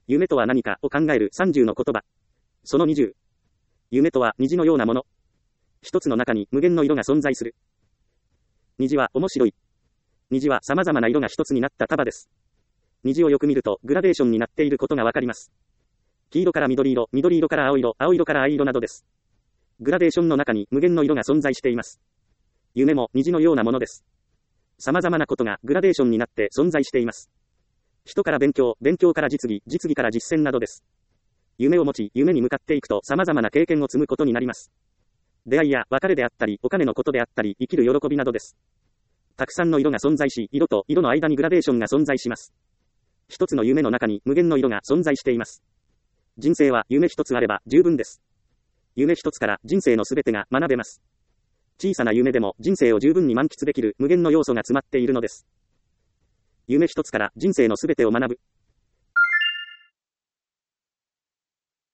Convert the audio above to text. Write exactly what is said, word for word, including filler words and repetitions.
夢とは何かを考えるさんじゅうの言葉。そのにじゅう。夢とは虹のようなもの。一つの中に無限の色が存在する。虹は面白い。虹は様々な色が一つになった束です。虹をよく見るとグラデーションになっていることがわかります。黄色から緑色、緑色から青色、青色から藍色などです。グラデーションの中に無限の色が存在しています。夢も虹のようなものです。様々なことがグラデーションになって存在しています。人から勉強、勉強から実技、実技から実践などです。夢を持ち、夢に向かっていくと様々な経験を積むことになります。出会いや別れであったり、お金のことであったり、生きる喜びなどです。たくさんの色が存在し、色と色の間にグラデーションが存在します。一つの夢の中に無限の色が存在しています。人生は夢一つあれば十分です。夢一つから人生のすべてが学べます。小さな夢でも人生を十分に満喫できる無限の要素が詰まっているのです。夢一つから人生のすべてを学ぶ。